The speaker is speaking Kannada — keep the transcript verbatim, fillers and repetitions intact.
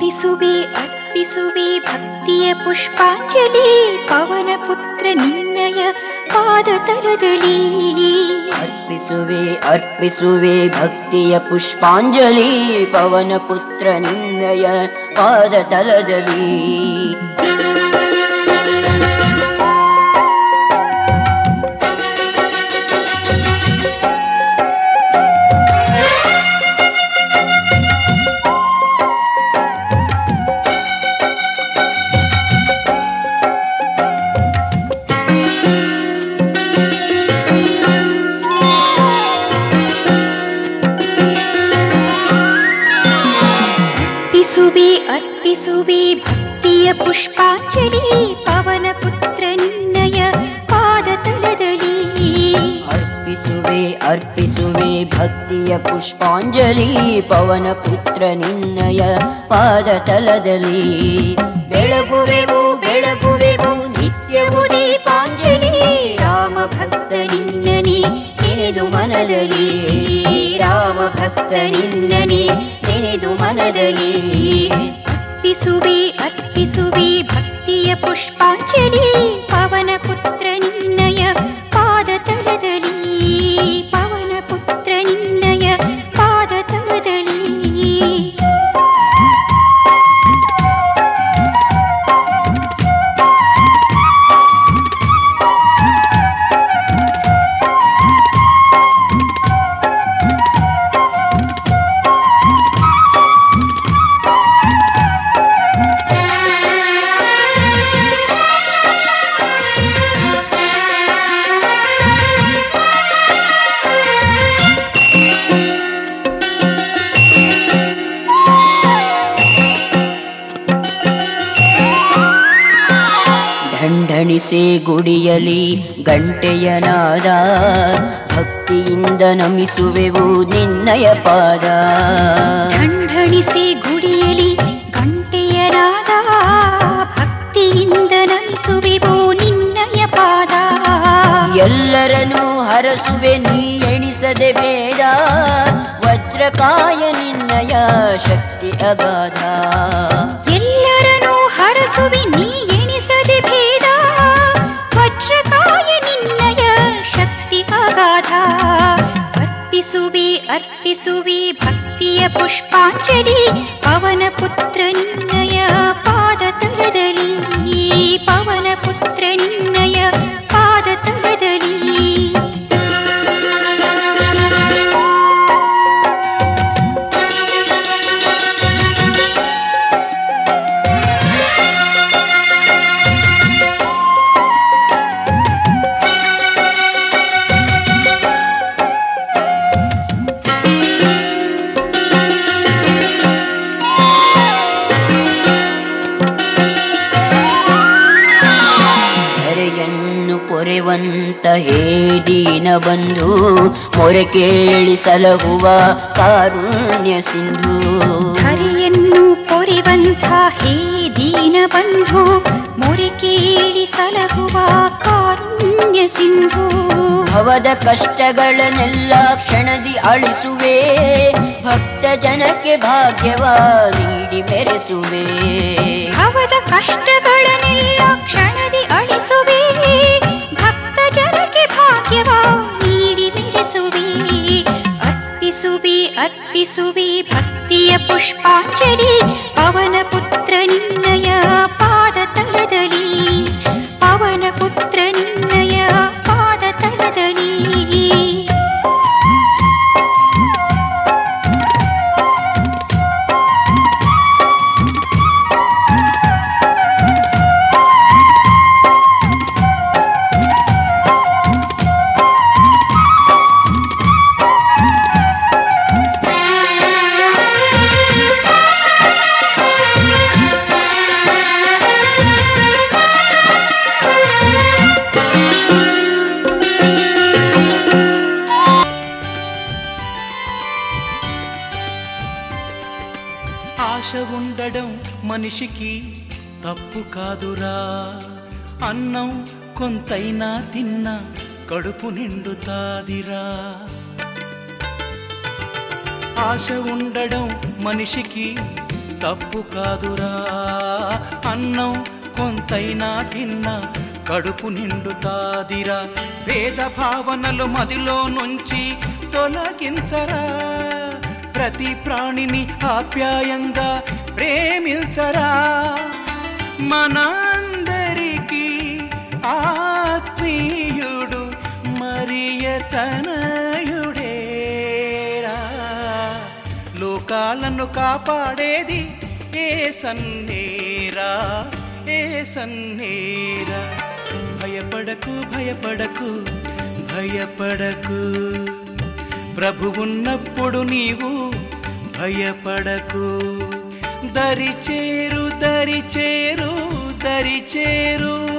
ಅರ್ಪಿಸುವೆ ಅರ್ಪಿಸುವೆ ಭಕ್ತಿಯ ಪುಷ್ಪಾಂಜಲಿ ಪವನ ಪುತ್ರ ನಿನ್ನಯ ಪಾದ ತಲದಲ್ಲಿ. ಅರ್ಪಿಸುವೆ ಅರ್ಪಿಸುವೆ ಭಕ್ತಿಯ ಪುಷ್ಪಾಂಜಲಿ ಪವನ ಪುತ್ರ ನಿನ್ನಯ ಪಾದ ತಲದಲ್ಲಿ. ಅರ್ಪಿಸುವೆ ಭಕ್ತಿಯ ಪುಷ್ಪಾಂಜಲಿ ಪವನ ಪುತ್ರ ನಿನ್ನಯ ಪಾದ ತಲದಲ್ಲಿ. ಅರ್ಪಿಸುವೆ ಅರ್ಪಿಸುವೆ ಭಕ್ತಿಯ ಪುಷ್ಪಾಂಜಲಿ ಪವನ ಪುತ್ರ ನಿನ್ನಯ ಪಾದ ತಲದಲ್ಲಿ. ಬೆಳಗುವೆವು ಬೆಳಗುವೆವು ನಿತ್ಯವೂ ದೀಪಾಂಜಲಿ ರಾಮ ಭಕ್ತ ನಿನ್ನನಿ ನೆನೆದು ಮನದಲ್ಲಿ. ರಾಮ ಭಕ್ತ ನಿನ್ನನಿ ನೆನೆದು ಮನದಲ್ಲಿ. ಅರ್ಪಿಸುವೆ ಅರ್ಪಿಸುವೆ ಭಕ್ತಿಯ ಪುಷ್ಪಾಂಜಲಿ ಪವನ ಪುತ್ರ ನಿನ್ನಯ ಪಾದ ತಲದಲ್ಲಿ. ಪವನ ಪುತ್ರ ನಿನ್ನಯ ಪಾದ ತಲದಲ್ಲಿ. ಢಣಿಸೆ ಗುಡಿಯಲಿ ಗಂಟೆಯ ನಾದ ಭಕ್ತಿಯಿಂದ ನಮಿಸುವೆವು ನಿನ್ನಯ ಪಾದ. ಢಣಿಸೆ ಗುಡಿಯಲಿ ಗಂಟೆಯ ನಾದ ಭಕ್ತಿಯಿಂದ ನಮಿಸುವೆವು ನಿನ್ನಯ ಪಾದ. ಎಲ್ಲರನ್ನೂ ಹರಸುವೆ ನೀ ಎಣಿಸದೆ ಭೇದ ವಜ್ರಕಾಯ ನಿನ್ನಯ ಶಕ್ತಿ ಅಗಾಧ. ಎಲ್ಲರನ್ನೂ ಹರಸುವೆ ನೀ ಎಣಿಸದೆ ಭೇದ ವಜ್ರಕಾಯ ನಿನ್ನಯ ಶಕ್ತಿ ಅಗಾಧ. ಅರ್ಪಿಸುವೆ ಅರ್ಪಿಸುವೆ ಭಕ್ತಿಯ ಪುಷ್ಪಾಂಜಲಿ ಪವನ ಪುತ್ರ ನಿನ್ನಯ ಪಾದ ತಲದಲ್ಲಿ. ಪವನ ಪುತ್ರ ನಿನ್ನಯ ಪಾದ ತಲದಲ್ಲಿ. ಪೊರೆವಂತ ಹೇ ದೀನ ಬಂಧು ಮೊರೆ ಕೇಳಿ ಸಲಹುವ ಕಾರುಣ್ಯ ಸಿಂಧು. ಧರೆಯನ್ನು ಪೊರೆವಂತ ಹೇ ದೀನ ಬಂಧು ಮೊರೆ ಕೇಳಿ ಸಲಹುವ ಕಾರುಣ್ಯ ಸಿಂಧು. ಭವದ ಕಷ್ಟಗಳನ್ನೆಲ್ಲ ಕ್ಷಣದಿ ಅಳಿಸುವೆ ಭಕ್ತ ಜನಕ್ಕೆ ಭಾಗ್ಯವ ನೀಡಿ ಮೆರೆಸುವೆ. ಭವದ ಕಷ್ಟಗಳನ್ನೆಲ್ಲ ಕ್ಷಣದಿ ಅಳಿಸುವೆ ಭಕ್ತ ಜನಕ್ಕೆ ಭಾಗ್ಯವ ನೀಡಿ ಮೆರೆಸುವೆ. ಅರ್ಪಿಸುವೆ ಅರ್ಪಿಸುವೆ ಭಕ್ತಿಯ ಪುಷ್ಪಾಂಜಲಿ ಪವನ ಪುತ್ರ ನಿನ್ನಯ ಪಾದ ತಲದಲ್ಲಿ. ಪವನ ಪುತ್ರ ನಿನ್ನಯ ಪಾದ ತಲದಲ್ಲಿ. ఆశ ఉండడం మనిషికి తప్పు కాదురా. అన్నం కొంతైనా తిన్నా కడుపు నిండుతాదిరా. ఆశ ఉండడం మనిషికి తప్పు కాదురా. అన్నం కొంతైనా తిన్నా కడుపు నిండుతాదిరా. భేద భావనలు మదిలో నుంచి తొలగించరా. ప్రతి ప్రాణిని ఆప్యాయంగా ప్రేమించరా. మనందరికీ ఆత్మీయుడు మరియతనయుడేరా. లోకాలను కాపాడేది ఏ సన్నేరా, ఏ సన్నేరా. భయపడకు భయపడకు భయపడకు, ప్రభువున్నప్పుడు నీవు భయపడకు. దరిచేరు దరిచేరు దరిచేరు